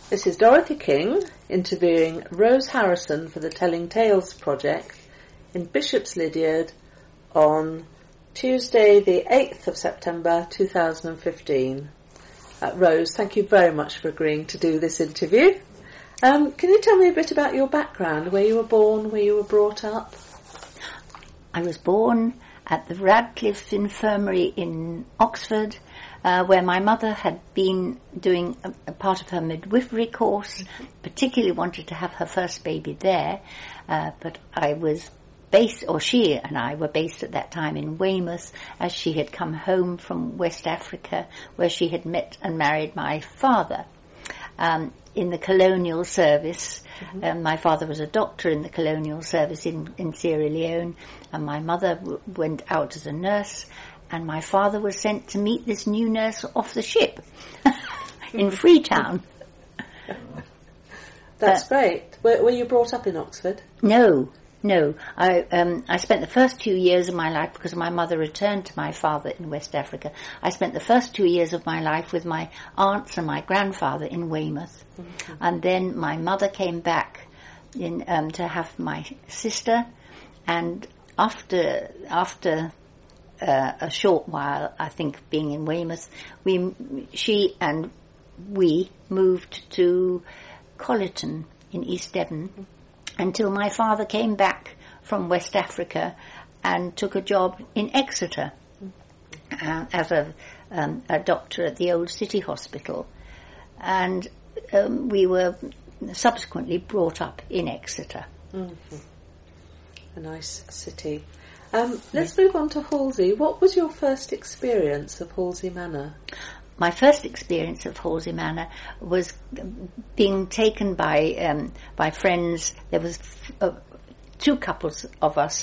This is Dorothy King interviewing Rose Harrison for the Telling Tales project in Bishop's Lydeard on Tuesday the 8th of September 2015. Rose, thank you very much for agreeing to do this interview. Can you tell me a bit about your background, where you were born, where you were brought up? I was born at the Radcliffe Infirmary in Oxford, where my mother had been doing a part of her midwifery course, particularly wanted to have her first baby there, but I was based, or she and I were based at that time in Weymouth, as she had come home from West Africa, where she had met and married my father. In the colonial service. My father was a doctor in the colonial service in Sierra Leone, and my mother went out as a nurse, and my father was sent to meet this new nurse off the ship in Freetown. That's great. Were you brought up in Oxford? No. I spent the first 2 years of my life, because my mother returned to my father in West Africa. I spent the first 2 years of my life with my aunts and my grandfather in Weymouth. Mm-hmm. And then my mother came back to have my sister. And after a short while, I think, being in Weymouth, she and we moved to Collyton in East Devon, until my father came back from West Africa and took a job in Exeter as a doctor at the old city hospital. And we were subsequently brought up in Exeter. Mm-hmm. A nice city. Let's move on to Halsey. What was your first experience of Halsey Manor? My first experience of Halsey Manor was being taken by friends. There was two couples of us.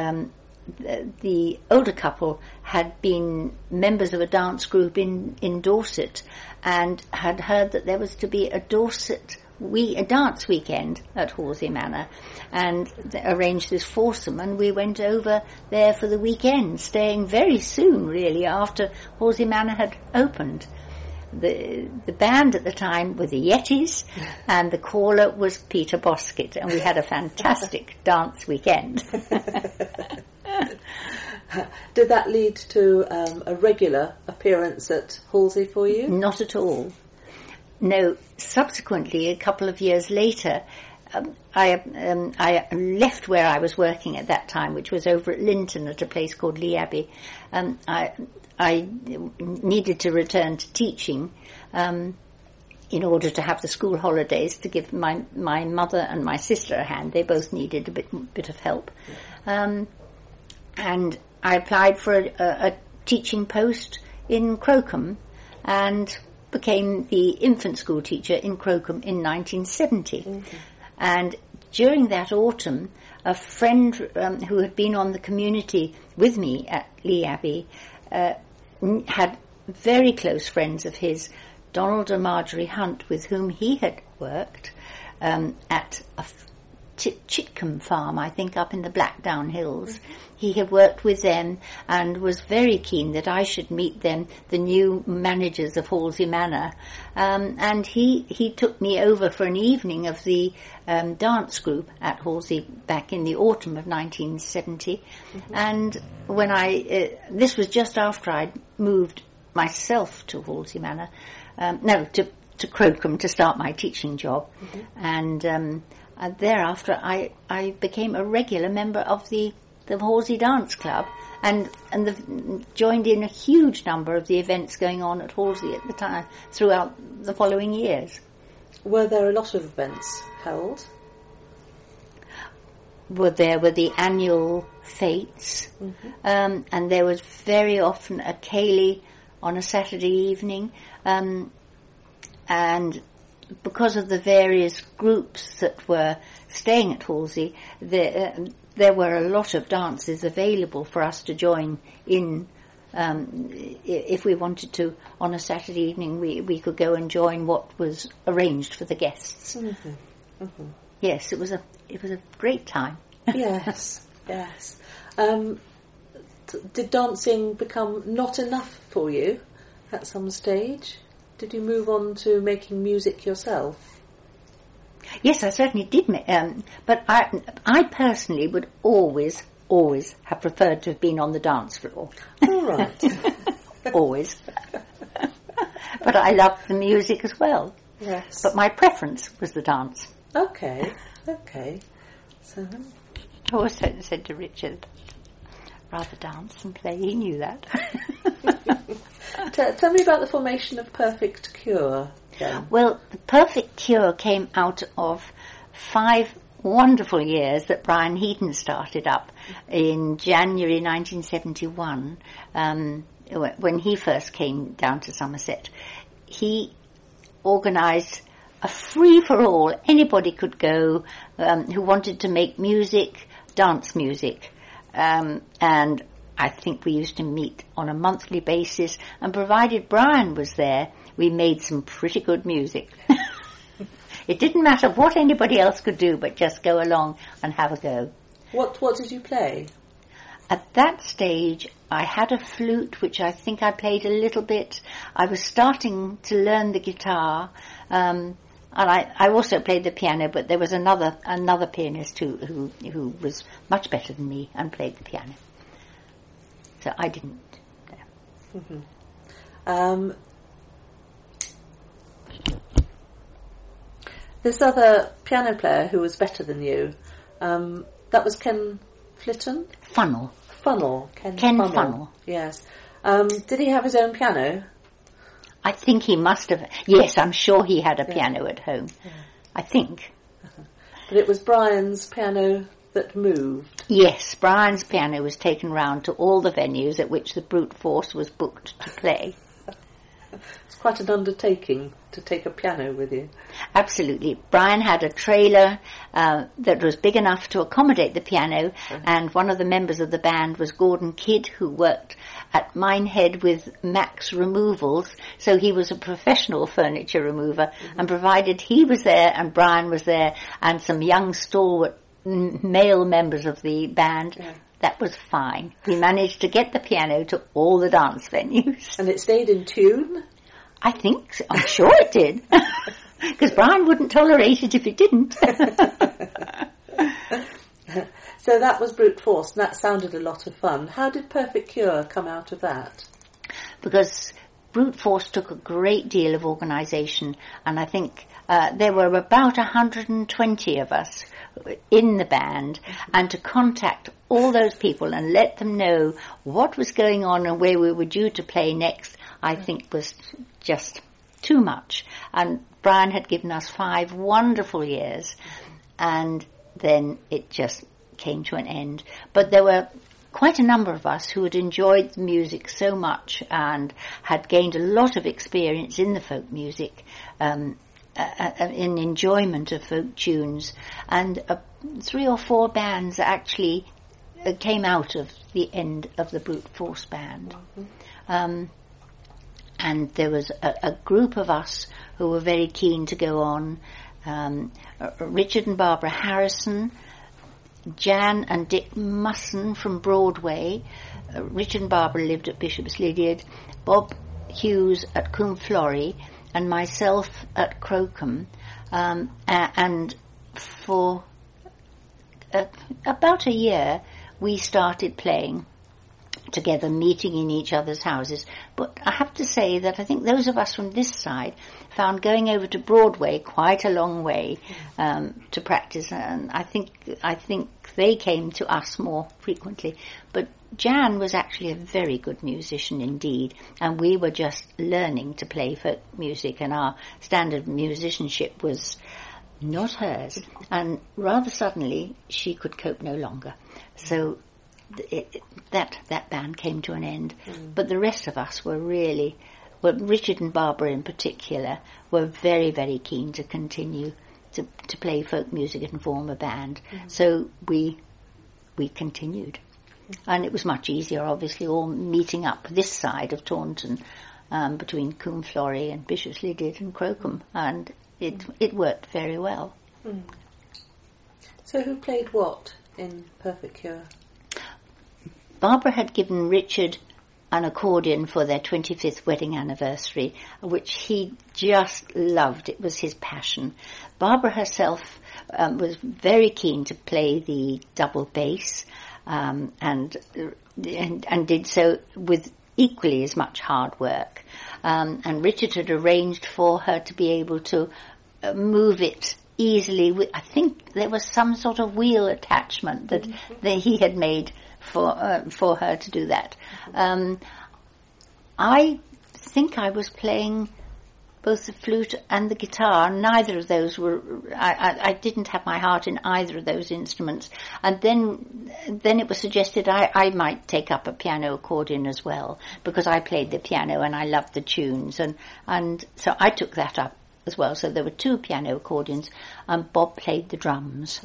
The older couple had been members of a dance group in Dorset, and had heard that there was to be a dance weekend at Halsey Manor, and arranged this foursome, and we went over there for the weekend, staying very soon, really, after Halsey Manor had opened. The band at the time were the Yetis, and the caller was Peter Bosket, and we had a fantastic dance weekend. Did that lead to a regular appearance at Halsey for you? Not at all. No, subsequently, a couple of years later, I left where I was working at that time, which was over at Linton at a place called Lee Abbey. I needed to return to teaching in order to have the school holidays to give my mother and my sister a hand. They both needed a bit of help. And I applied for a teaching post in Crocombe and became the infant school teacher in Crocombe in 1970. Mm-hmm. And during that autumn, a friend who had been on the community with me at Lee Abbey had very close friends of his, Donald and Marjorie Hunt, with whom he had worked at a Chitcombe farm, I think, up in the Blackdown Hills. Mm-hmm. He had worked with them and was very keen that I should meet them, the new managers of Halsey Manor. And he took me over for an evening of the dance group at Halsey back in the autumn of 1970. Mm-hmm. And when this was just after I'd moved myself to Halsey Manor, to Crocombe to start my teaching job. Mm-hmm. And thereafter I became a regular member of the Halsey Dance Club, and joined in a huge number of the events going on at Halsey at the time throughout the following years. Were there a lot of events held? There were the annual fetes, mm-hmm. And there was very often a ceilidh on a Saturday evening, and because of the various groups that were staying at Halsey, there were a lot of dances available for us to join in. If we wanted to, on a Saturday evening, we could go and join what was arranged for the guests. Mm-hmm. Mm-hmm. Yes, it was a great time. Yes. Did dancing become not enough for you at some stage? did you move on to making music yourself? Yes, I certainly did. But I personally would always have preferred to have been on the dance floor. All right. Always. But I loved the music as well. Yes. But my preference was the dance. Okay. So I always said to Richard, rather dance than play. He knew that. Tell me about the formation of Perfect Cure, then. Well, the Perfect Cure came out of 5 wonderful years that Brian Heaton started up in January 1971, when he first came down to Somerset. He organised a free-for-all. Anybody could go who wanted to make music, dance music. And I think we used to meet on a monthly basis, and provided Brian was there, we made some pretty good music. It didn't matter what anybody else could do, but just go along and have a go. What did you play? At that stage, I had a flute, which I think I played a little bit. I was starting to learn the guitar, and I also played the piano, but there was another pianist who was much better than me and played the piano. So I didn't. No. Mm-hmm. This other piano player who was better than you, that was Ken Flitton? Funnel. Ken Funnel. Yes. Did he have his own piano? I think he must have. Yes, I'm sure he had a piano at home. Yeah. I think. But it was Brian's piano that moved. Yes, Brian's piano was taken round to all the venues at which the Brute Force was booked to play. It's quite an undertaking to take a piano with you. Absolutely. Brian had a trailer that was big enough to accommodate the piano, and one of the members of the band was Gordon Kidd, who worked at Minehead with Max Removals, so he was a professional furniture remover, and provided he was there and Brian was there and some young stalwart male members of the band, that was fine. We managed to get the piano to all the dance venues. And it stayed in tune? I think so. I'm sure it did. Because Brian wouldn't tolerate it if it didn't. So that was Brute Force, and that sounded a lot of fun. How did Perfect Cure come out of that? Because Brute Force took a great deal of organisation, and I think there were about 120 of us in the band, and to contact all those people and let them know what was going on and where we were due to play next, I think was just too much. And Brian had given us 5 wonderful years, and then it just came to an end. But there were quite a number of us who had enjoyed the music so much and had gained a lot of experience in the folk music, in enjoyment of folk tunes, and 3 or 4 bands actually came out of the end of the Brute Force band. And there was a group of us who were very keen to go on. Richard and Barbara Harrison, Jan and Dick Musson from Broadway. Richard and Barbara lived at Bishop's Lydeard. Bob Hughes at Coombe and myself at Crocombe. And for about a year we started playing together, meeting in each other's houses. But I have to say that I think those of us from this side found going over to Broadway quite a long way to practice, and I think they came to us more frequently. But Jan was actually a very good musician indeed, and we were just learning to play folk music, and our standard musicianship was not hers. And rather suddenly she could cope no longer. So that band came to an end. But the rest of us were really, Richard and Barbara in particular, were very, very keen to continue to play folk music and form a band. So we continued. And it was much easier, obviously, all meeting up this side of Taunton, between Coombe and Bishop's Lydeard and Crocombe, and it worked very well. So who played what in Perfect Cure? Barbara had given Richard an accordion for their 25th wedding anniversary, which he just loved. It was his passion. Barbara herself was very keen to play the double bass, and did so with equally as much hard work. And Richard had arranged for her to be able to move it easily. I think there was some sort of wheel attachment that he had made for her to do that. I think I was playing both the flute and the guitar. Neither of those were. I didn't have my heart in either of those instruments. And then it was suggested I might take up a piano accordion as well, because I played the piano and I loved the tunes, and so I took that up as well. So there were 2 piano accordions, and Bob played the drums.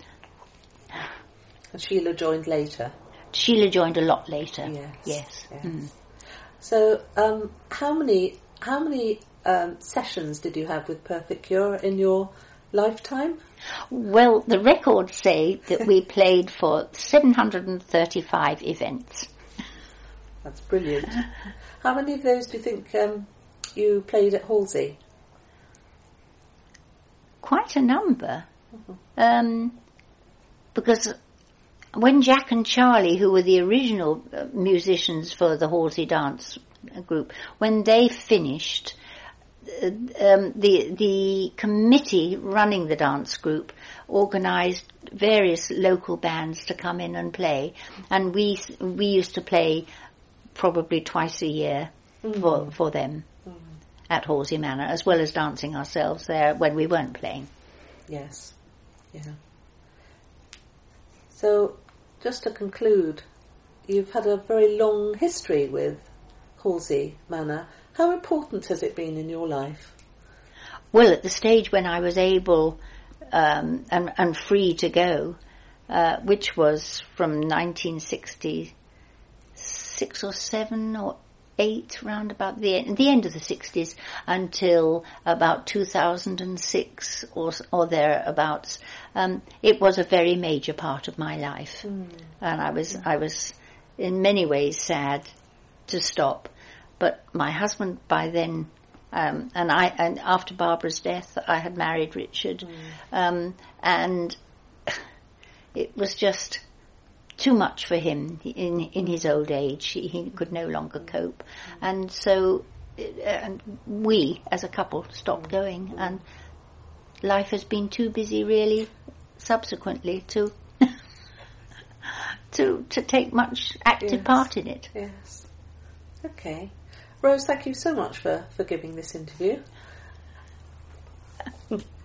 And Sheila joined later. Sheila joined a lot later. Yes. Mm. So, how many sessions did you have with Perfect Cure in your lifetime? Well, the records say that we played for 735 events. That's brilliant. How many of those do you think you played at Halsey? Quite a number. Because when Jack and Charlie, who were the original musicians for the Halsey dance group, when they finished, the committee running the dance group organised various local bands to come in and play, and we used to play probably twice a year for them at Halsey Manor, as well as dancing ourselves there when we weren't playing. Yes, yeah. So, just to conclude, you've had a very long history with Halsey Manor. How important has it been in your life? Well, at the stage when I was able and free to go, which was from 1966 or 7 or 8, round about the end of the 60s, until about 2006 or thereabouts, it was a very major part of my life, and I was in many ways sad to stop. But my husband by then, and after Barbara's death, I had married Richard, and it was just too much for him in his old age. He could no longer cope, and so we as a couple stopped going, and life has been too busy really subsequently to take much active part in it. Yes. Okay. Rose, thank you so much for giving this interview.